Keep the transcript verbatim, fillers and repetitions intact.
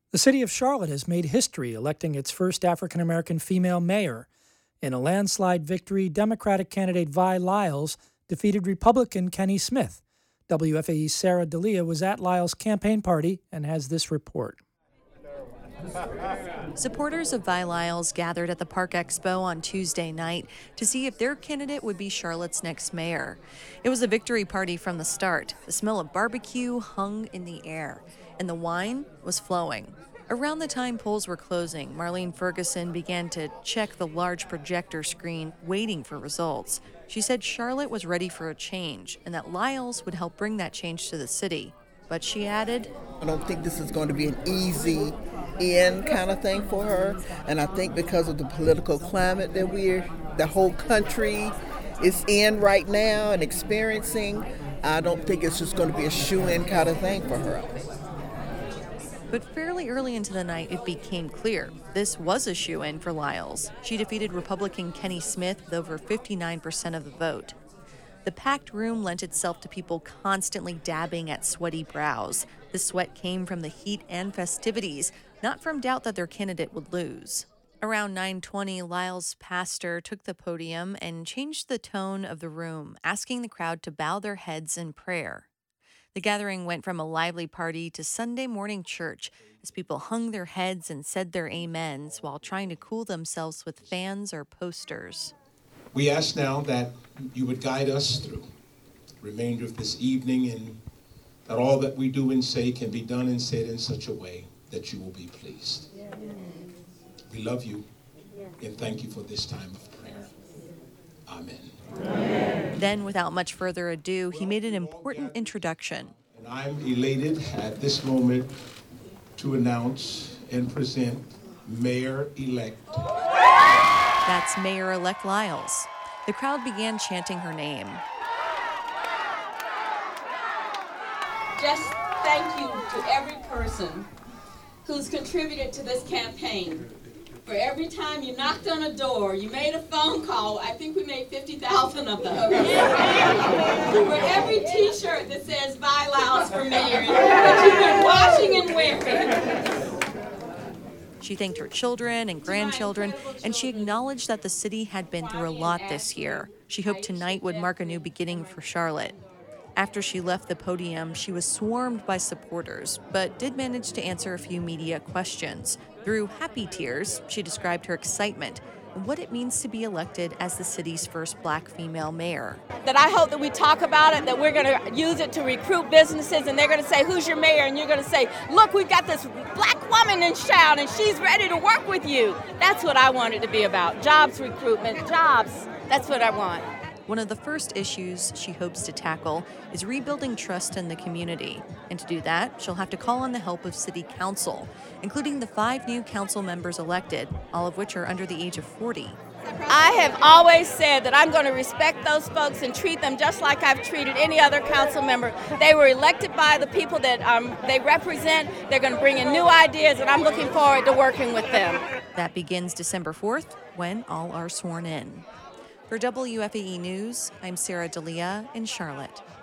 The city of Charlotte has made history electing its first African-American female mayor. In a landslide victory, Democratic candidate Vi Lyles defeated Republican Kenny Smith. W F A E's Sarah D'Elia was at Lyles' campaign party and has this report. Supporters of Vi Lyles gathered at the Park Expo on Tuesday night to see if their candidate would be Charlotte's next mayor. It was a victory party from the start. The smell of barbecue hung in the air, and the wine was flowing. Around the time polls were closing, Marlene Ferguson began to check the large projector screen, waiting for results. She said Charlotte was ready for a change and that Lyles would help bring that change to the city. But she added, I don't think this is going to be an easy in kind of thing for her. And I think because of the political climate that we're, the whole country is in right now and experiencing, I don't think it's just going to be a shoe-in kind of thing for her. But fairly early into the night, it became clear this was a shoe-in for Lyles. She defeated Republican Kenny Smith with over fifty-nine percent of the vote. The packed room lent itself to people constantly dabbing at sweaty brows. The sweat came from the heat and festivities, not from doubt that their candidate would lose. Around nine twenty, Lyles' pastor took the podium and changed the tone of the room, asking the crowd to bow their heads in prayer. The gathering went from a lively party to Sunday morning church as people hung their heads and said their amens while trying to cool themselves with fans or posters. We ask now that you would guide us through the remainder of this evening and that all that we do and say can be done and said in such a way that you will be pleased. Yeah. We love you and thank you for this time of prayer. Amen. Amen. Then, without much further ado, he made an important introduction. And I'm elated at this moment to announce and present Mayor-elect. That's Mayor-elect Lyles. The crowd began chanting her name. Just thank you to every person who's contributed to this campaign. For every time you knocked on a door, you made a phone call, I think we made fifty thousand of those. For every t-shirt that says Vi Lyles for Mayor that you've been washing and wearing. She thanked her children and grandchildren, and she acknowledged that the city had been through a lot this year. She hoped tonight would mark a new beginning for Charlotte. After she left the podium, she was swarmed by supporters, but did manage to answer a few media questions. Through happy tears, she described her excitement and what it means to be elected as the city's first black female mayor. That I hope that we talk about it, that we're going to use it to recruit businesses, and they're going to say, who's your mayor? And you're going to say, look, we've got this black woman in town, and she's ready to work with you. That's what I want it to be about, jobs recruitment, jobs. That's what I want. One of the first issues she hopes to tackle is rebuilding trust in the community. And to do that, she'll have to call on the help of City Council, including the five new council members elected, all of which are under the age of forty. I have always said that I'm going to respect those folks and treat them just like I've treated any other council member. They were elected by the people that um, they represent. They're going to bring in new ideas, and I'm looking forward to working with them. That begins December fourth, when all are sworn in. For W F A E News, I'm Sarah D'Elia in Charlotte.